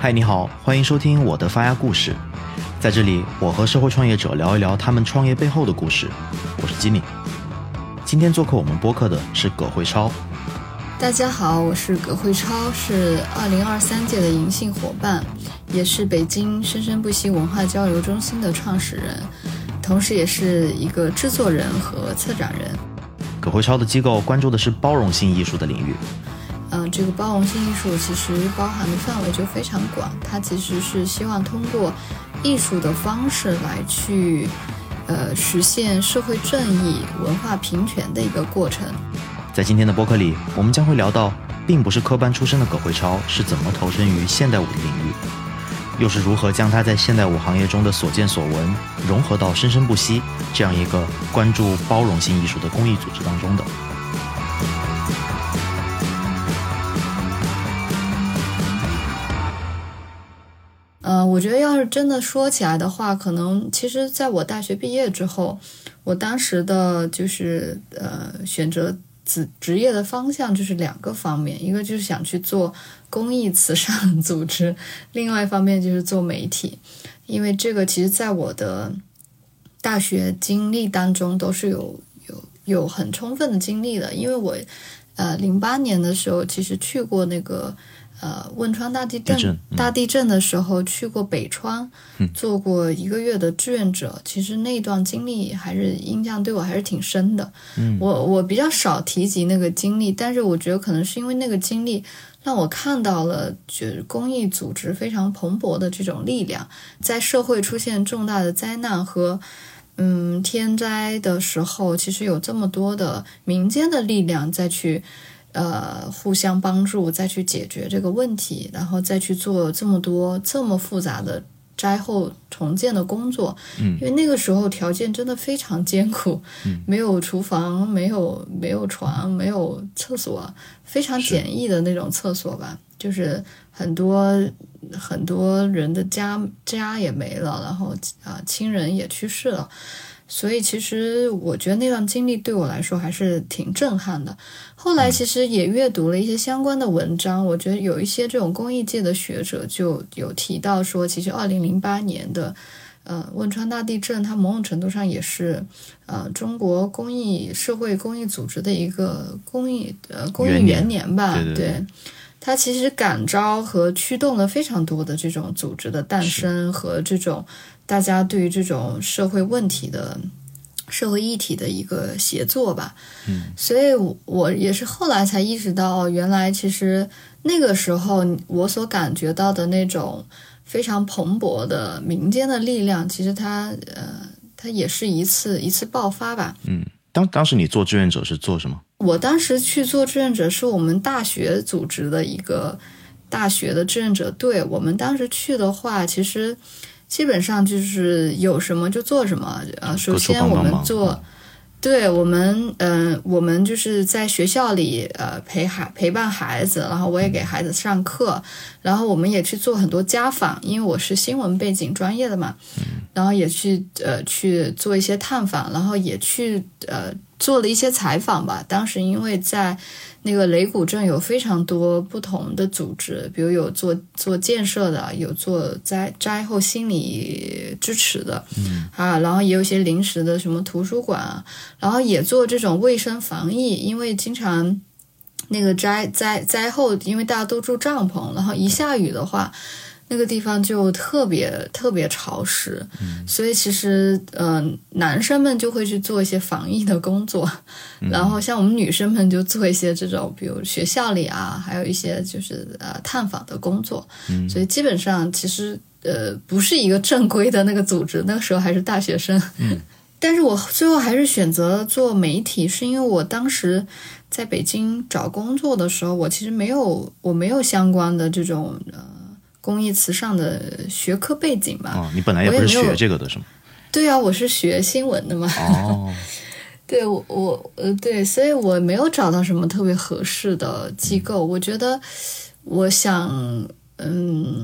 嗨，你好，欢迎收听我的发芽故事。在这里，我和社会创业者聊一聊他们创业背后的故事。我是吉米。今天做客我们播客的是葛慧超。 大家好，我是葛慧超，是2023届的银杏伙伴，也是北京生生不息文化交流中心的创始人，同时也是一个制作人和策展人。 葛慧超的机构关注的是包容性艺术的领域。 这个包容性艺术其实包含的范围就非常广，它其实是希望通过艺术的方式来去实现社会正义、文化平权的一个过程。 在今天的播客里，我们将会聊到并不是科班出身的葛慧超是怎么投身于现代舞的领域，又是如何将他在现代舞行业中的所见所闻融合到生生不息这样一个关注包容性艺术的公益组织当中的。 我觉得要是真的说起来的话，可能其实在我大学毕业之后，我当时的就是选择职业的方向就是两个方面，一个就是想去做公益慈善组织，另外一方面就是做媒体。因为这个其实在我的大学经历当中都是有很充分的经历的。因为我08年的时候其实去过那个汶川大地震的时候去过北川，做过1个月的志愿者。其实那段经历还是印象对我还是挺深的。我比较少提及那个经历，但是我觉得可能是因为那个经历让我看到了就是公益组织非常蓬勃的这种力量。在社会出现重大的灾难和天灾的时候，其实有这么多的民间的力量再去互相帮助，再去解决这个问题，然后再去做这么多这么复杂的灾后重建的工作。因为那个时候条件真的非常艰苦，没有厨房，没有床，没有厕所，非常简易的那种厕所吧，就是很多人的家也没了，然后亲人也去世了。所以其实我觉得那段经历对我来说还是挺震撼的。后来其实也阅读了一些相关的文章，我觉得有一些这种公益界的学者就有提到说，其实2008年的汶川大地震，它某种程度上也是中国社会公益组织的一个公益元年吧。对，它其实感召和驱动了非常多的这种组织的诞生和这种大家对于这种社会问题的社会议题的一个协作吧。所以我也是后来才意识到，原来其实那个时候我所感觉到的那种非常蓬勃的民间的力量，其实它也是一次爆发吧。 当时你做志愿者是做什么？ 我当时去做志愿者是我们大学组织的一个大学的志愿者队。我们当时去的话，其实基本上就是有什么就做什么。首先我们对，我们就是在学校里陪伴孩子，然后我也给孩子上课，然后我们也去做很多家访，因为我是新闻背景专业的嘛，然后也去做一些探访，然后也去做了一些采访吧。当时因为在那个雷鼓镇有非常多不同的组织，比如有做建设的，有做灾后心理支持的，然后也有一些临时的什么图书馆啊，然后也做这种卫生防疫。因为经常那个灾后，因为大家都住帐篷，然后一下雨的话，那个地方就特别特别潮湿，所以其实男生们就会去做一些防疫的工作，然后像我们女生们就做一些这种比如学校里还有一些就是探访的工作。所以基本上其实不是一个正规的那个组织，那个时候还是大学生。但是我最后还是选择做媒体，是因为我当时在北京找工作的时候，我其实没有相关的这种公益慈善的学科背景吧。 你本来也不是学这个的是吗？ 对啊，我是学新闻的嘛。对，对，所以我没有找到什么特别合适的机构。我觉得我想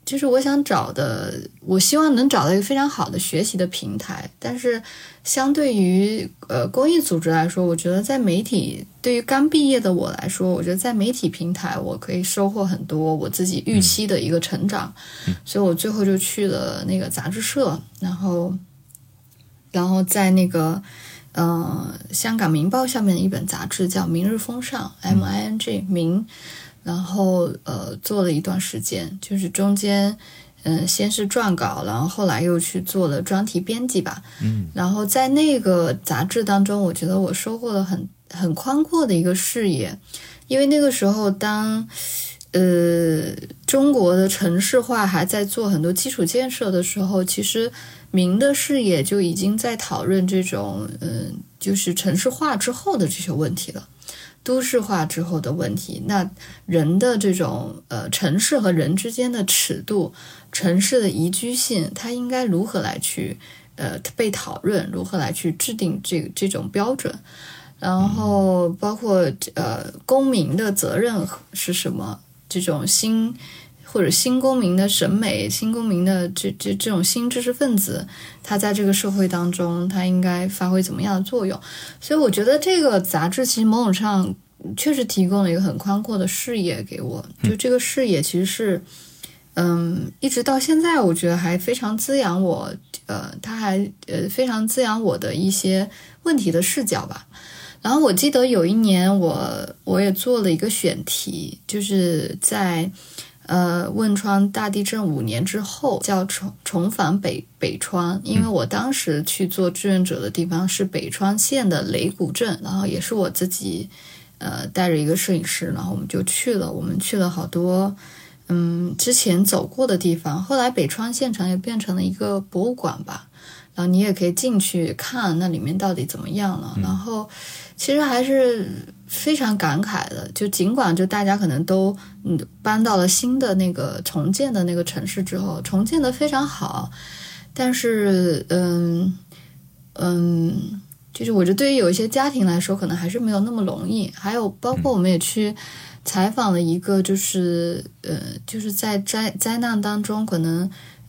就是我想找的，我希望能找到一个非常好的学习的平台，但是相对于公益组织来说，我觉得在媒体，对于刚毕业的我来说，我觉得在媒体平台我可以收获很多我自己预期的一个成长，所以我最后就去了那个杂志社，然后在那个香港明报下面的一本杂志叫《明日风尚》，MING 明。然后做了一段时间，就是中间先是撰稿，然后后来又去做了专题编辑吧。然后在那个杂志当中，我觉得我收获了很宽阔的一个视野，因为那个时候当中国的城市化还在做很多基础建设的时候，其实明的视野就已经在讨论这种就是城市化之后的这些问题了。都市化之后的问题，那人的这种城市和人之间的尺度，城市的宜居性，它应该如何来去被讨论，如何来去制定这种标准，然后包括公民的责任是什么，这种新公民的审美，新公民的这种新知识分子，他在这个社会当中他应该发挥怎么样的作用。所以我觉得这个杂志其实某种上确实提供了一个很宽阔的视野给我，就这个视野其实是一直到现在我觉得还非常滋养我，它还非常滋养我的一些问题的视角吧。然后我记得有一年我也做了一个选题，就是在汶川大地震5年之后，叫重返北川，因为我当时去做志愿者的地方是北川县的雷谷镇，然后也是我自己带着一个摄影师，然后我们去了好多之前走过的地方，后来北川县城也变成了一个博物馆吧，然后你也可以进去看那里面到底怎么样了，然后其实还是非常感慨的，就尽管就大家可能都搬到了新的那个重建的那个城市之后，重建的非常好，但是就是我觉得对于有一些家庭来说可能还是没有那么容易。还有包括我们也去采访了一个就是在灾难当中可能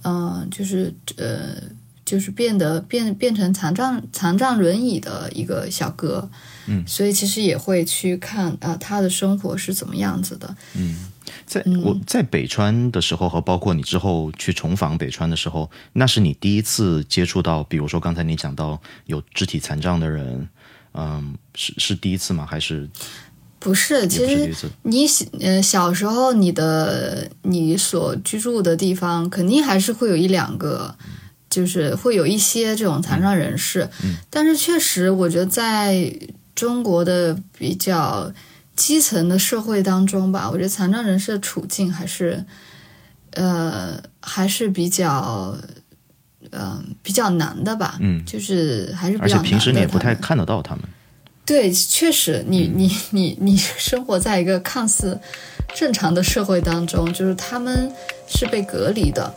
就是变成残障轮椅的一个小哥，所以其实也会去看他的生活是怎么样子的。 我在北川的时候和包括你之后去重访北川的时候，那是你第一次接触到，比如说刚才你讲到有肢体残障的人，是第一次吗？还是？ 不是，其实你小时候你所居住的地方肯定还是会有一两个，就是会有一些这种残障人士，但是确实我觉得在中国的比较基层的社会当中吧，我觉得残障人士的处境还是比较难的吧，就是还是比较难的， 而且平时你也不太看得到他们。 对，确实你生活在一个看似正常的社会当中，就是他们是被隔离的。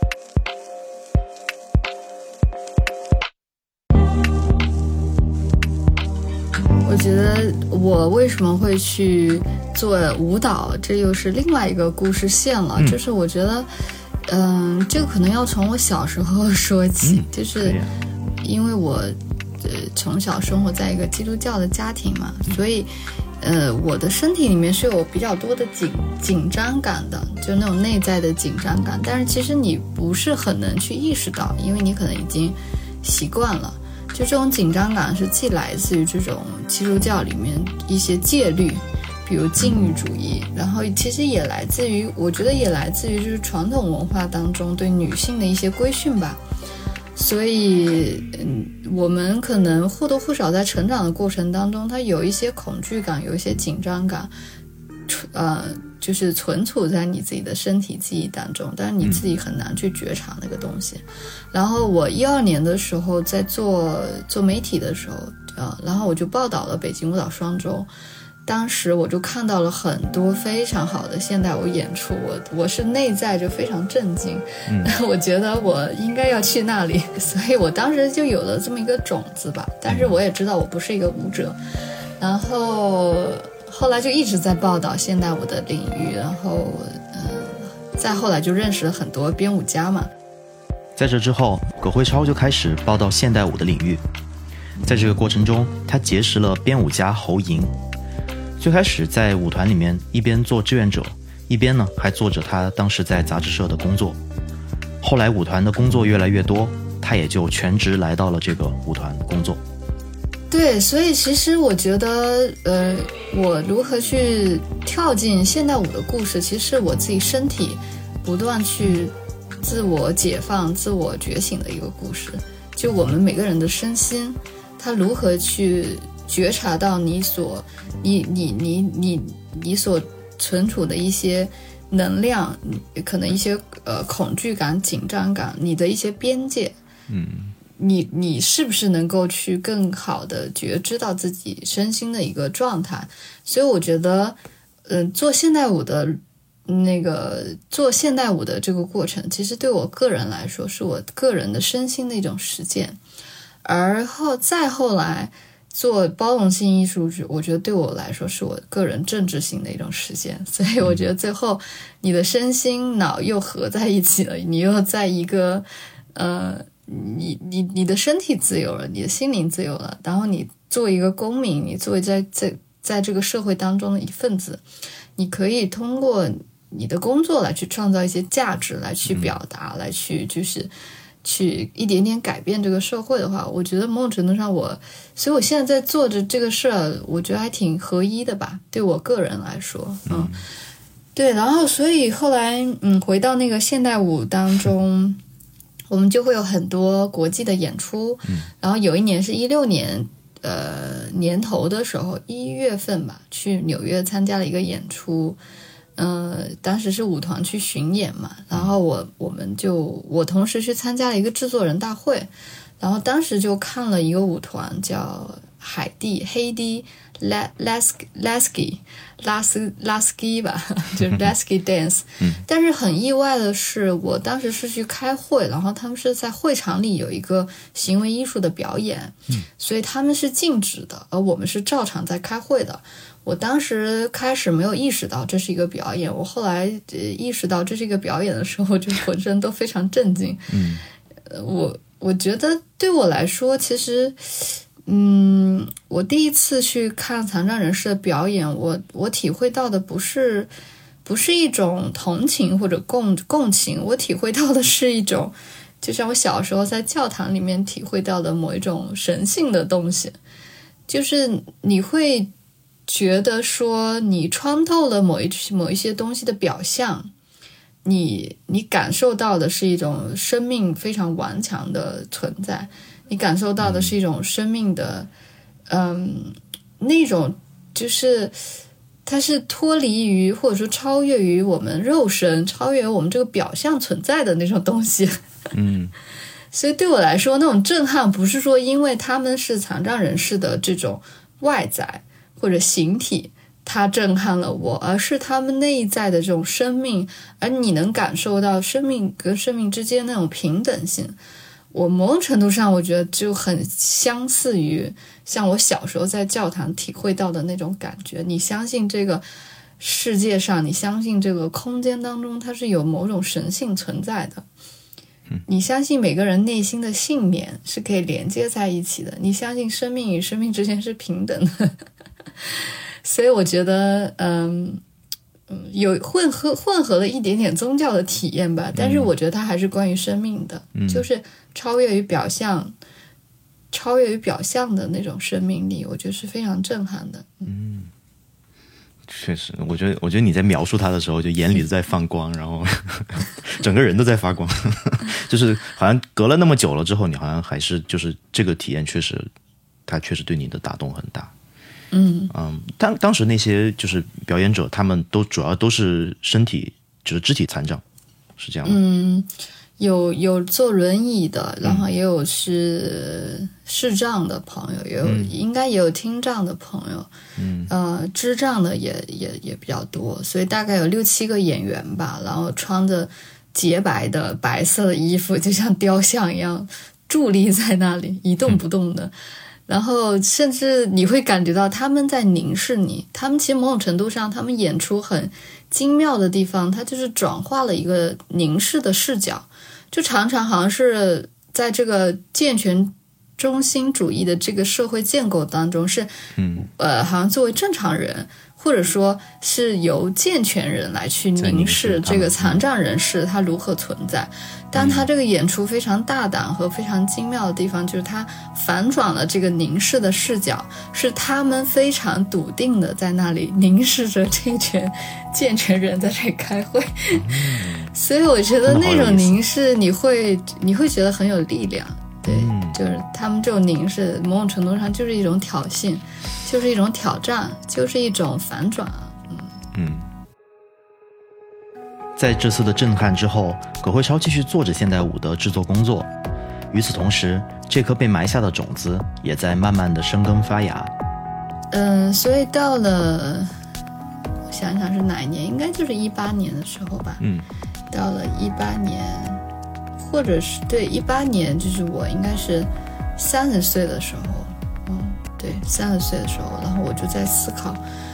我觉得我为什么会去做舞蹈，这又是另外一个故事线了。就是我觉得这个可能要从我小时候说起，就是因为我从小生活在一个基督教的家庭嘛，所以我的身体里面是有比较多的紧张感的，就那种内在的紧张感，但是其实你不是很能去意识到，因为你可能已经习惯了。就这种紧张感是既来自于这种基督教里面一些戒律，比如禁欲主义，然后其实也来自于，我觉得也来自于就是传统文化当中对女性的一些规训吧。所以我们可能或多或少在成长的过程当中，它有一些恐惧感，有一些紧张感，就是存储在你自己的身体记忆当中，但是你自己很难去觉察那个东西。然后我12年的时候在做媒体的时候，然后我就报道了北京舞蹈双周，当时我就看到了很多非常好的现代舞演出，我是内在就非常震惊，我觉得我应该要去那里，所以我当时就有了这么一个种子吧。但是我也知道我不是一个舞者，然后后来就一直在报道现代舞的领域，然后再后来就认识了很多编舞家嘛。 在这之后，葛辉超就开始报到现代舞的领域。在这个过程中，他结识了编舞家侯莹。最开始在舞团里面一边做志愿者，一边呢还做着他当时在杂志社的工作。后来舞团的工作越来越多，他也就全职来到了这个舞团工作。 对，所以其实我觉得我如何去跳进现代舞的故事，其实是我自己身体不断去自我解放、自我觉醒的一个故事。就我们每个人的身心，他如何去觉察到你所存储的一些能量，可能一些恐惧感、紧张感，你的一些边界，你是不是能够去更好的觉知到自己身心的一个状态？所以我觉得，做现代舞的这个过程，其实对我个人来说，是我个人的身心的一种实践。而后来做包容性艺术，我觉得对我来说是我个人政治性的一种实践。所以我觉得最后你的身心脑又合在一起了，你又在一个你的身体自由了，你的心灵自由了，然后你作为一个公民，你作为在这个社会当中的一份子，你可以通过你的工作来去创造一些价值，来去表达，来去去一点点改变这个社会的话，我觉得某种程度上所以我现在在做着这个事儿，我觉得还挺合一的吧，对我个人来说。对，然后所以后来回到那个现代舞当中，我们就会有很多国际的演出。然后有一年是16年年头的时候，1月份吧，去纽约参加了一个演出。当时是舞团去巡演嘛，然后我同时去参加了一个制作人大会，然后当时就看了一个舞团叫黑地 Lasky 吧，就是 Lasky Dance。但是很意外的是，我当时是去开会，然后他们是在会场里有一个行为艺术的表演，所以他们是禁止的，而我们是照常在开会的。我当时开始没有意识到这是一个表演，我后来意识到这是一个表演的时候，就浑身都非常震惊。我觉得对我来说，其实我第一次去看残障人士的表演，我体会到的不是一种同情或者共情，我体会到的是一种，就像我小时候在教堂里面体会到的某一种神性的东西，就是你会觉得说你穿透了某一些东西的表象，你感受到的是一种生命非常顽强的存在，你感受到的是一种生命的那种就是它是脱离于或者说超越于我们肉身，超越我们这个表象存在的那种东西。所以对我来说，那种震撼不是说因为他们是残障人士的这种外在或者形体它震撼了我，而是他们内在的这种生命，而你能感受到生命跟生命之间那种平等性。我某种程度上我觉得就很相似于像我小时候在教堂体会到的那种感觉，你相信这个世界上，你相信这个空间当中它是有某种神性存在的，你相信每个人内心的信念是可以连接在一起的，你相信生命与生命之间是平等的。所以我觉得有混合了一点点宗教的体验吧，但是我觉得它还是关于生命的，就是超越于表象的那种生命力，我觉得是非常震撼的。 确实，我觉得你在描述它的时候，就眼里在放光，然后整个人都在发光，就是好像隔了那么久了之后，你好像还是就是这个体验它确实对你的打动很大。当时那些就是表演者，他们主要都是身体就是肢体残障，是这样吗？ 有坐轮椅的，然后也有是视障的朋友，应该也有听障的朋友，智障的也比较多，所以大概有6-7个演员吧，然后穿着洁白的白色的衣服，就像雕像一样伫立在那里一动不动的。 然后甚至你会感觉到他们在凝视你，他们其实某种程度上他们演出很精妙的地方，它就是转化了一个凝视的视角，就常常好像是在这个健全中心主义的这个社会建构当中是好像作为正常人或者说是由健全人来去凝视这个残障人士他如何存在。但他这个演出非常大胆和非常精妙的地方，就是他反转了这个凝视的视角，是他们非常笃定的在那里凝视着这群健全人在这里开会。所以我觉得那种凝视你会觉得很有力量。对，就是他们这种凝视某种程度上就是一种挑衅，就是一种挑战，就是一种反转。 在这次的震撼之后，葛慧超继续做着现代舞的制作工作。与此同时，这颗被埋下的种子也在慢慢的生根发芽。 所以到了，我想想是哪一年，应该就是18年的时候吧。到了18年，或者是对18年，就是我应该是30岁的时候。对，30岁的时候，然后我就在思考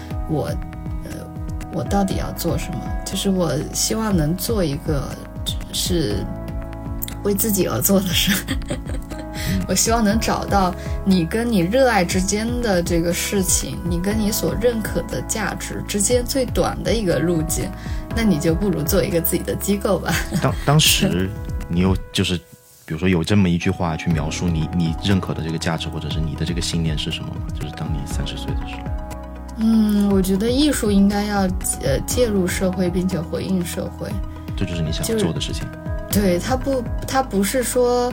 我到底要做什么，就是我希望能做一个是为自己而做的事。我希望能找到你跟你热爱之间的这个事情，你跟你所认可的价值之间最短的一个路径，那你就不如做一个自己的机构吧。 当时你有就是比如说有这么一句话去描述你认可的这个价值或者是你的这个信念是什么吗？就是当你30岁的时候。 我觉得艺术应该要介入社会并且回应社会， 这就是你想做的事情。 对，它不是说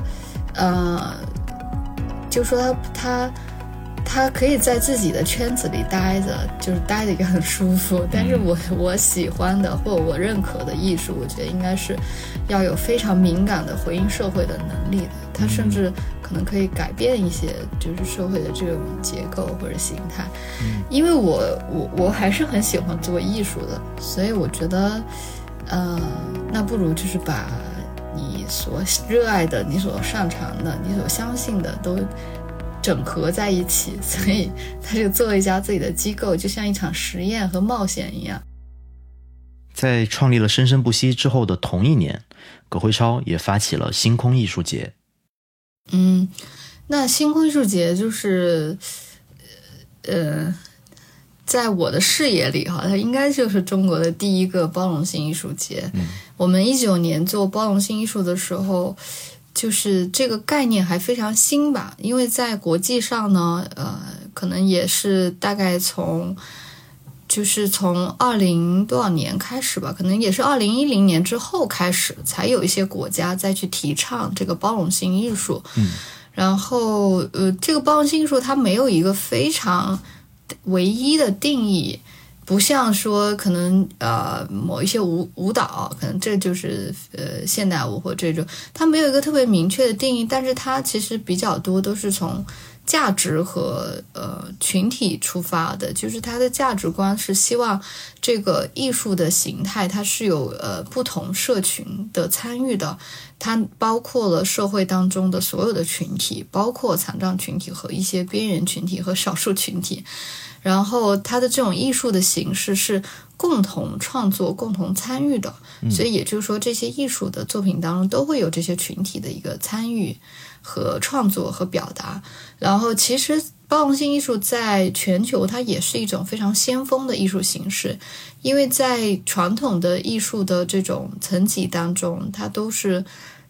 就说他可以在自己的圈子里待着，就是待着也很舒服。但是我喜欢的或我认可的艺术，我觉得应该是要有非常敏感的回应社会的能力的。它甚至可能可以改变一些就是社会的这种结构或者形态。因为我还是很喜欢做艺术的，所以我觉得那不如就是把你所热爱的、你所擅长的、你所相信的都整合在一起，所以他就做一家自己的机构，就像一场实验和冒险一样。 在创立了生生不息之后的同一年，葛慧超也发起了星空艺术节。 那星空艺术节就是在我的视野里它应该就是中国的第一个包容性艺术节。我们19年做包容性艺术的时候，就是这个概念还非常新吧，因为在国际上呢，可能也是大概从20多少年开始吧，可能也是2010年之后开始，才有一些国家再去提倡这个包容性艺术。然后这个包容性艺术它没有一个非常唯一的定义，不像说可能某一些舞蹈，可能这就是现代舞或这种，它没有一个特别明确的定义，但是它其实比较多都是从价值和群体出发的，就是它的价值观是希望这个艺术的形态它是有不同社群的参与的，它包括了社会当中的所有的群体，包括残障群体和一些边缘群体和少数群体。然后它的这种艺术的形式是共同创作、共同参与的，所以也就是说这些艺术的作品当中都会有这些群体的一个参与和创作和表达。然后其实包容性艺术在全球它也是一种非常先锋的艺术形式，因为在传统的艺术的这种层级当中，它都是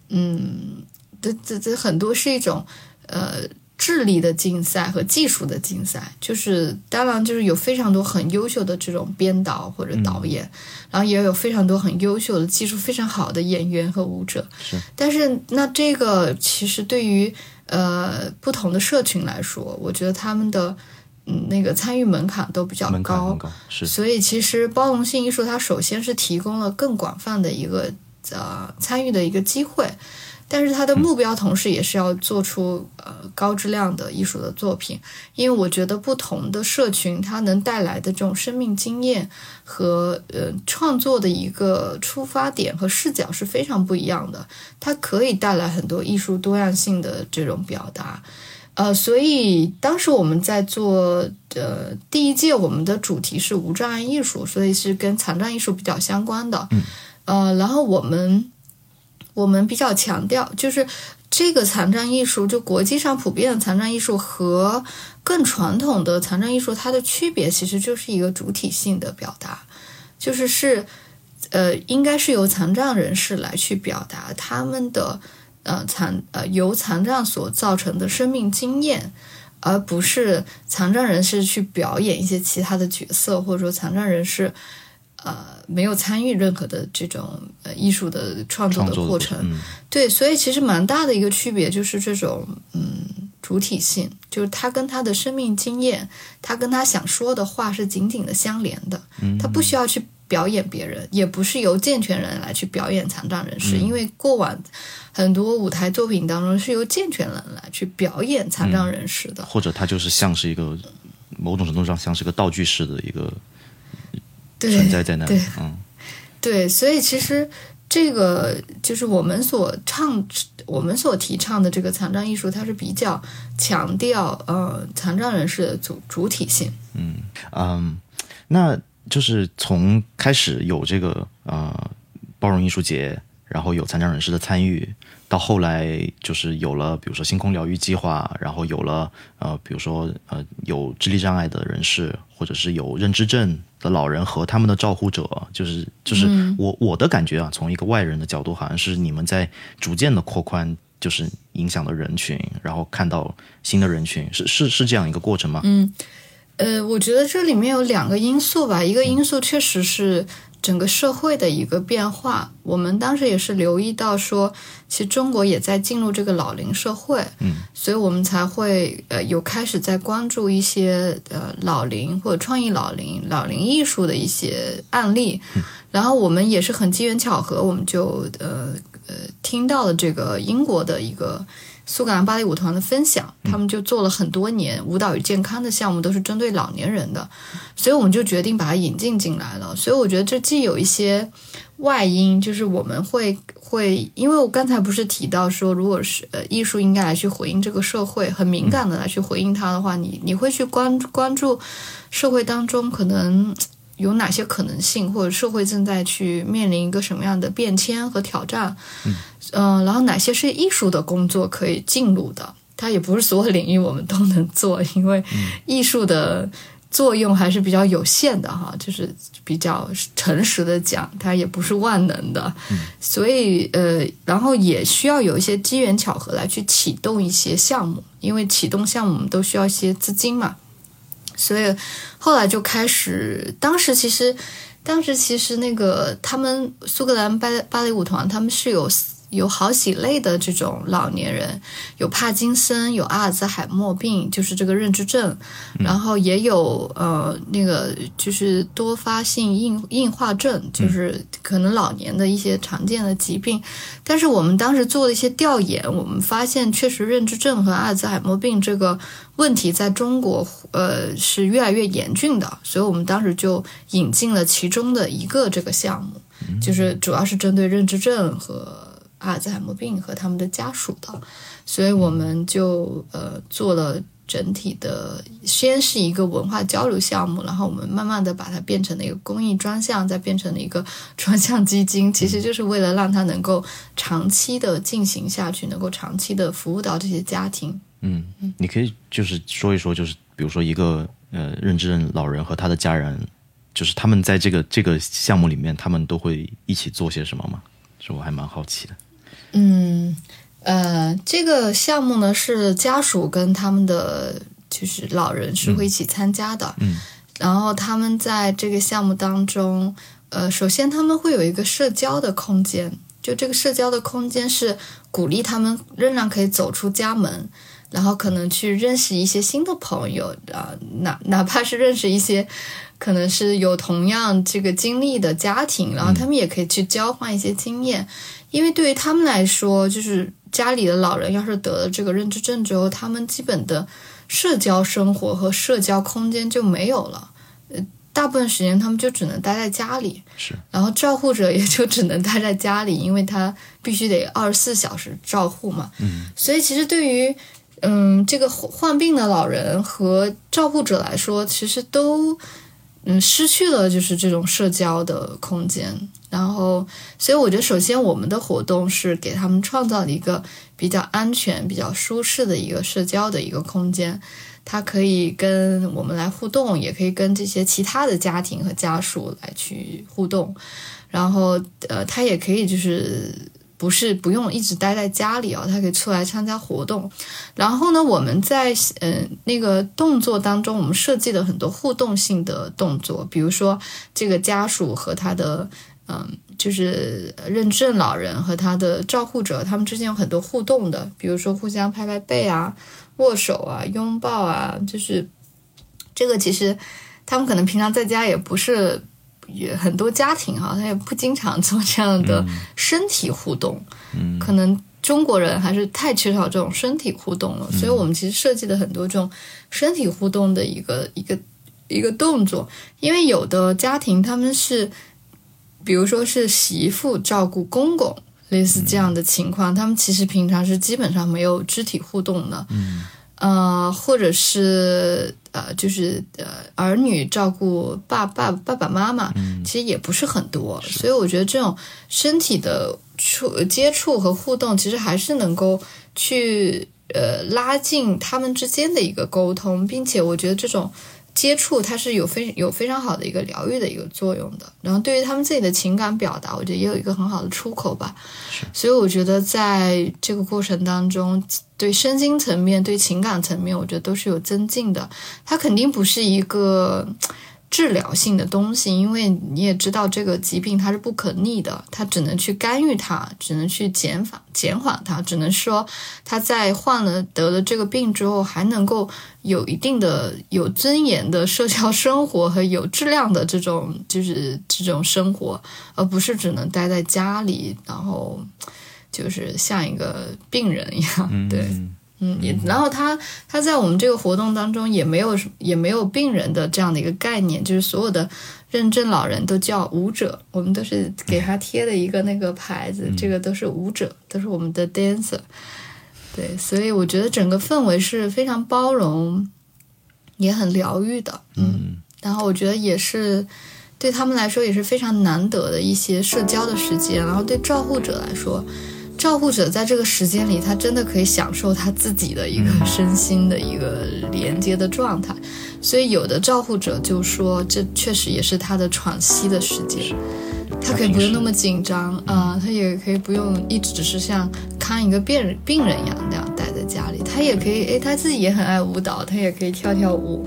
这很多是一种智力的竞赛和技术的竞赛，就是当然就是有非常多很优秀的这种编导或者导演，然后也有非常多很优秀的技术非常好的演员和舞者。但是那这个其实对于不同的社群来说，我觉得他们的那个参与门槛都比较高，所以其实包容性艺术它首先是提供了更广泛的一个参与的一个机会。但是它的目标同时也是要做出高质量的艺术的作品，因为我觉得不同的社群它能带来的这种生命经验和创作的一个出发点和视角是非常不一样的，它可以带来很多艺术多样性的这种表达。 所以当时我们在做第一届，我们的主题是无障碍艺术，所以是跟残障艺术比较相关的。然后我们比较强调，就是这个残障艺术，就国际上普遍的残障艺术和更传统的残障艺术，它的区别其实就是一个主体性的表达，就是应该是由残障人士来去表达他们的由残障所造成的生命经验，而不是残障人士去表演一些其他的角色，或者说残障人士没有参与任何的这种艺术的创作的过程。对，所以其实蛮大的一个区别就是这种主体性，就是他跟他的生命经验，他跟他想说的话是紧紧的相连的。他不需要去表演别人，也不是由健全人来去表演残障人士，因为过往很多舞台作品当中是由健全人来去表演残障人士的， 或者他就是像是一个某种程度上像是个道具式的一个存在在那里。 对，所以其实这个就是我们所提倡的这个残障艺术，它是比较强调残障人士的主体性。 那就是从开始有这个包容艺术节，然后有残障人士的参与，到后来就是有了比如说星空疗愈计划，然后有了比如说有智力障碍的人士，或者是有认知症的老人和他们的照护者，就是我的感觉啊，从一个外人的角度，好像是你们在逐渐的扩宽就是影响的人群，然后看到新的人群，是这样一个过程吗？ 我觉得这里面有两个因素吧，一个因素确实是整个社会的一个变化，我们当时也是留意到说，其实中国也在进入这个老龄社会，所以我们才会有开始在关注一些老龄或者创意老龄艺术的一些案例，然后我们也是很机缘巧合，我们就听到了这个英国的一个苏格兰芭蕾舞团的分享，他们就做了很多年舞蹈与健康的项目，都是针对老年人的，所以我们就决定把它引进进来了。所以我觉得这既有一些外因，就是我们会，因为我刚才不是提到说，如果是艺术应该来去回应这个社会，很敏感的来去回应它的话，你会去关注社会当中可能有哪些可能性，或者社会正在去面临一个什么样的变迁和挑战，然后哪些是艺术的工作可以进入的，它也不是所有领域我们都能做，因为艺术的作用还是比较有限的哈，就是比较诚实的讲，它也不是万能的，所以然后也需要有一些机缘巧合来去启动一些项目，因为启动项目我们都需要一些资金嘛，所以后来就开始，当时其实那个他们苏格兰芭蕾舞团，他们是有好几类的这种老年人，有帕金森，有阿尔兹海默病，就是这个认知症，然后也有那个就是多发性硬化症，就是可能老年的一些常见的疾病。但是我们当时做了一些调研，我们发现确实认知症和阿尔兹海默病这个问题在中国是越来越严峻的，所以我们当时就引进了其中的一个这个项目，就是主要是针对认知症和阿尔兹海默病和他们的家属的，所以我们就做了整体的，先是一个文化交流项目，然后我们慢慢的把它变成了一个公益专项，再变成了一个专项基金，其实就是为了让它能够长期的进行下去，能够长期的服务到这些家庭。 你可以就是说一说，就是比如说一个认知症老人和他的家人，就是他们在这个项目里面，他们都会一起做些什么吗？这我还蛮好奇的。 这个项目呢是家属跟他们的就是老人是会一起参加的，然后他们在这个项目当中，首先他们会有一个社交的空间，就这个社交的空间是鼓励他们仍然可以走出家门，然后可能去认识一些新的朋友，哪怕是认识一些可能是有同样这个经历的家庭，然后他们也可以去交换一些经验，因为对于他们来说，就是家里的老人要是得了这个认知症之后，他们基本的社交生活和社交空间就没有了，大部分时间他们就只能待在家里， 是， 然后照护者也就只能待在家里，因为他必须得24小时照护嘛，所以其实对于这个患病的老人和照护者来说，其实都失去了就是这种社交的空间。然后所以我觉得首先我们的活动是给他们创造了一个比较安全比较舒适的一个社交的一个空间，他可以跟我们来互动，也可以跟这些其他的家庭和家属来去互动，然后他也可以就是不用一直待在家里他可以出来参加活动。然后呢，我们在那个动作当中，我们设计了很多互动性的动作，比如说这个家属和他的就是认证老人和他的照护者，他们之间有很多互动的，比如说互相拍拍背啊、握手啊、拥抱啊，就是这个其实他们可能平常在家也不是，也很多家庭他也不经常做这样的身体互动，可能中国人还是太缺少这种身体互动了，所以我们其实设计了很多这种身体互动的一个动作。因为有的家庭他们是比如说是媳妇照顾公公，类似这样的情况，他们其实平常是基本上没有肢体互动的，或者是就是儿女照顾爸爸妈妈，其实也不是很多，所以我觉得这种身体的接触和互动，其实还是能够去拉近他们之间的一个沟通，并且我觉得这种接触它是有非常好的一个疗愈的一个作用的，然后对于他们自己的情感表达，我觉得也有一个很好的出口吧。所以我觉得在这个过程当中，对身心层面对情感层面，我觉得都是有增进的。它肯定不是一个治疗性的东西，因为你也知道这个疾病它是不可逆的，它只能去干预它，只能去减缓它，只能说它在得了这个病之后还能够有一定的有尊严的社交生活和有质量的这种生活，而不是只能待在家里，然后就是像一个病人一样。对。然后他在我们这个活动当中也没有病人的这样的一个概念，就是所有的认证老人都叫舞者，我们都是给他贴了一个那个牌子，这个都是舞者，都是我们的 dancer。 对，所以我觉得整个氛围是非常包容也很疗愈的。然后我觉得也是对他们来说也是非常难得的一些社交的时间，然后对照护者来说，照护者在这个时间里，他真的可以享受他自己的一个身心的一个连接的状态。所以有的照护者就说，这确实也是他的喘息的时间，他可以不用那么紧张他也可以不用一直只是像看一个病人一样那样待在家里，他也可以他自己也很爱舞蹈，他也可以跳跳舞。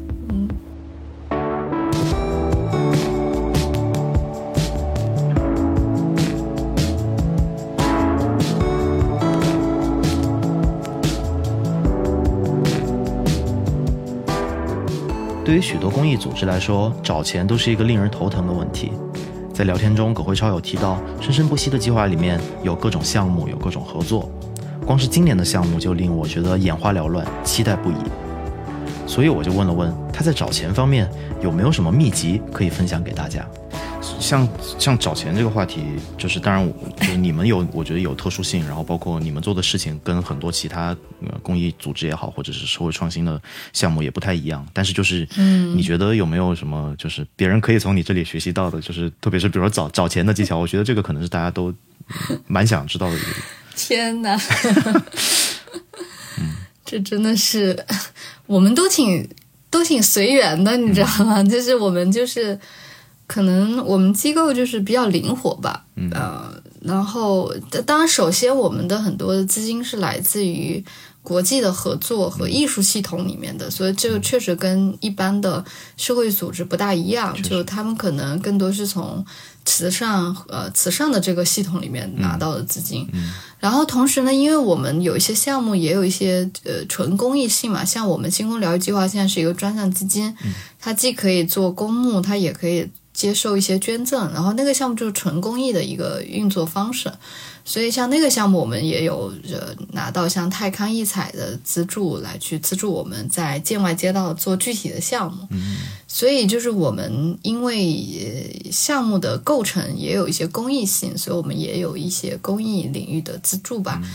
对于许多公益组织来说，找钱都是一个令人头疼的问题。在聊天中，葛辉超有提到，生生不息的计划里面有各种项目，有各种合作。光是今年的项目就令我觉得眼花缭乱，期待不已。所以我就问了问，他在找钱方面有没有什么秘籍可以分享给大家？ 像找钱这个话题，就是当然就是你们我觉得有特殊性，然后包括你们做的事情跟很多其他公益组织也好，或者是社会创新的项目也不太一样。但是就是你觉得有没有什么就是别人可以从你这里学习到的，就是特别是比如说找钱的技巧，我觉得这个可能是大家都蛮想知道的一个。 天哪这真的是我们都挺随缘的，你知道吗？就是我们就是可能我们机构就是比较灵活吧，然后当然首先我们的很多的资金是来自于国际的合作和艺术系统里面的，所以这个确实跟一般的社会组织不大一样，就他们可能更多是从慈善的这个系统里面拿到的资金。然后同时呢，因为我们有一些项目也有一些纯公益性嘛，像我们星空疗愈计划现在是一个专项基金，它既可以做公募，它也可以接受一些捐赠，然后那个项目就是纯公益的一个运作方式。所以像那个项目我们也有拿到像泰康艺彩的资助来去资助我们在建外街道做具体的项目。所以就是我们因为项目的构成也有一些公益性，所以我们也有一些公益领域的资助吧。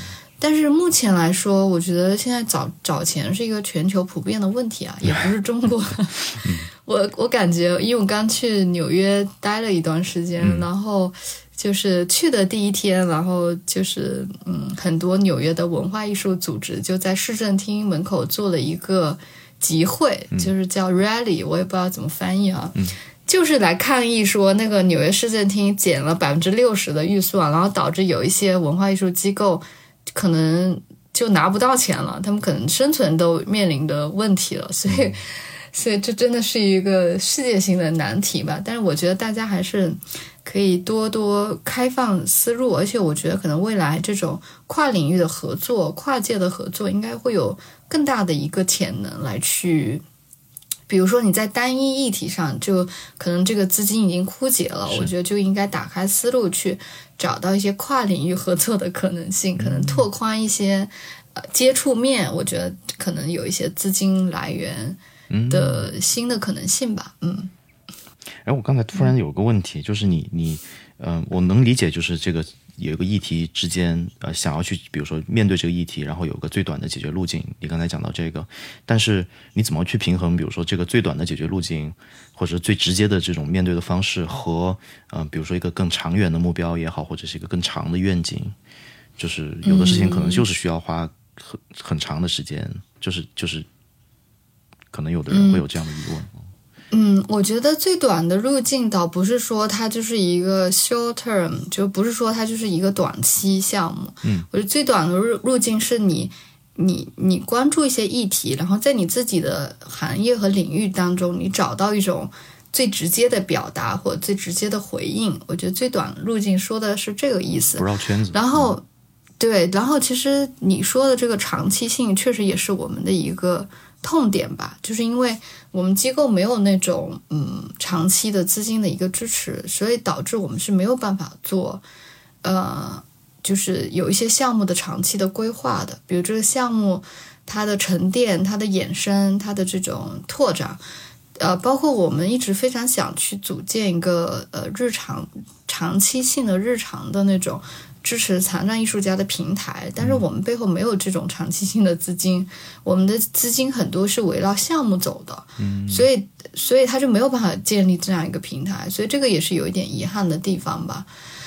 但是目前来说，我觉得现在找钱是一个全球普遍的问题啊，也不是中国。我感觉，因为我刚去纽约待了一段时间，然后就是去的第一天，然后就是很多纽约的文化艺术组织就在市政厅门口做了一个集会，就是叫 rally， 我也不知道怎么翻译啊。就是来抗议说那个纽约市政厅减了60%的预算，然后导致有一些文化艺术机构可能就拿不到钱了，他们可能生存都面临的问题了，所以这真的是一个世界性的难题吧。但是我觉得大家还是可以多多开放思路，而且我觉得可能未来这种跨领域的合作、跨界的合作应该会有更大的一个潜能来去，比如说你在单一议题上就可能这个资金已经枯竭了，我觉得就应该打开思路去找到一些跨领域合作的可能性，可能拓宽一些接触面，我觉得可能有一些资金来源的新的可能性吧。 我刚才突然有个问题，就是我能理解，就是这个有一个议题之间，想要去，比如说面对这个议题，然后有个最短的解决路径。你刚才讲到这个，但是你怎么去平衡，比如说这个最短的解决路径，或者最直接的这种面对的方式和，比如说一个更长远的目标也好，或者是一个更长的愿景，就是有的事情可能就是需要花很长的时间，就是可能有的人会有这样的疑问。 我觉得最短的路径倒不是说它就是一个 short term， 就不是说它就是一个短期项目。我觉得最短的路径是你关注一些议题，然后在你自己的行业和领域当中，你找到一种最直接的表达或最直接的回应。我觉得最短路径说的是这个意思， 不绕圈子。 然后对，然后其实你说的这个长期性确实也是我们的一个痛点吧，就是因为我们机构没有那种长期的资金的一个支持，所以导致我们是没有办法做就是有一些项目的长期的规划的。比如这个项目它的沉淀、它的衍生、它的这种拓展，包括我们一直非常想去组建一个长期性的日常的那种支持残障艺术家的平台，但是我们背后没有这种长期性的资金，我们的资金很多是围绕项目走的，所以他就没有办法建立这样一个平台，所以这个也是有一点遗憾的地方吧。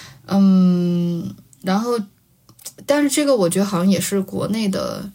然后但是这个我觉得好像也是国内的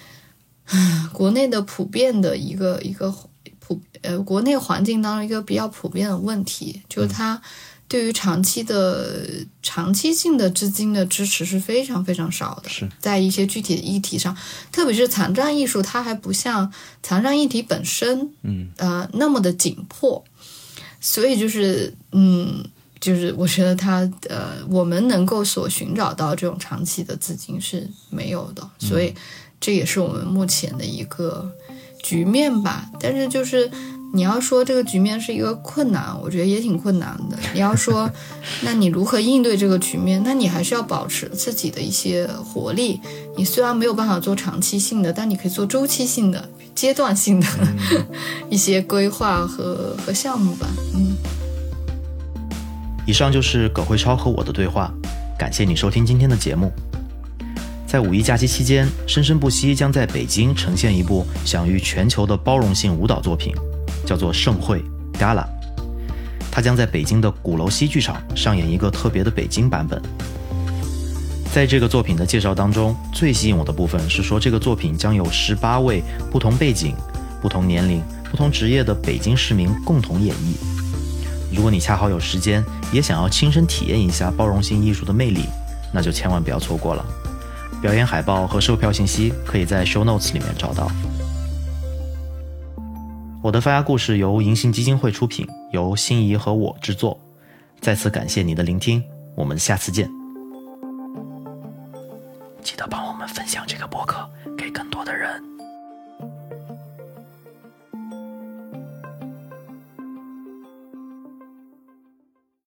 普遍的一个国内环境当中一个比较普遍的问题，就是它对于长期性的资金的支持是非常非常少的，在一些具体的议题上，特别是残障艺术，它还不像残障议题本身那么的紧迫，所以就是我觉得我们能够所寻找到这种长期的资金是没有的，所以这也是我们目前的一个局面吧。但是就是你要说这个局面是一个困难，我觉得也挺困难的。你要说那你如何应对这个局面，那你还是要保持自己的一些活力。你虽然没有办法做长期性的，但你可以做周期性的、阶段性的一些规划和项目吧。 以上就是葛慧超和我的对话，感谢你收听今天的节目。在五一假期期间，生生不息将在北京呈现一部享誉全球的包容性舞蹈作品，叫做《盛会 Gala》。它将在北京的鼓楼西剧场上演一个特别的北京版本。在这个作品的介绍当中，最吸引我的部分是说，这个作品将有18位不同背景、不同年龄、不同职业的北京市民共同演绎。如果你恰好有时间，也想要亲身体验一下包容性艺术的魅力，那就千万不要错过了。表演海报和售票信息可以在 show notes 里面找到。我的发芽故事由银杏基金会出品，由心怡和我制作。再次感谢你的聆听，我们下次见。记得帮我们分享这个播客给更多